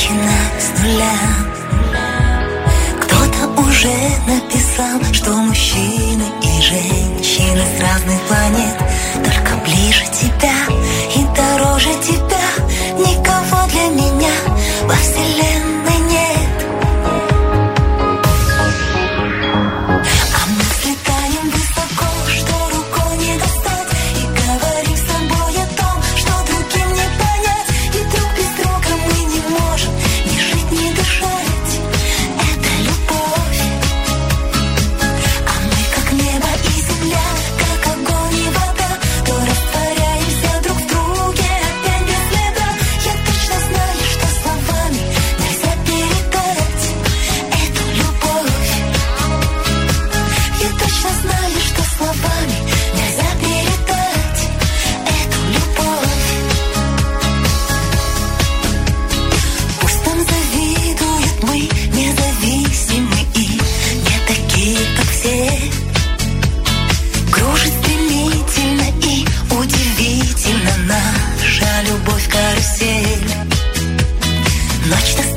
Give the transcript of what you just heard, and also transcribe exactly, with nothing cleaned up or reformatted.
начинать с нуля. Кто-то уже написал, что мужчины и женщины с разных планет. Только ближе тебя и дороже тебя никого для меня во вселенной нет. А мы взлетаем высоко, что рукой не достать, и говорим с собой о том, что другим не понять. И друг без друга мы не можем ни жить, ни дышать. Это любовь. А мы как небо и земля, как огонь и вода, то растворяемся друг в друге опять без следа. Я точно знаю, что словами нельзя передать эту любовь. Я точно знаю, что словами нельзя передать эту любовь. Пусть нам завидуют, мы независимы и не такие, как все. Кружит стремительно и удивительно наша любовь карусель. Ночь нас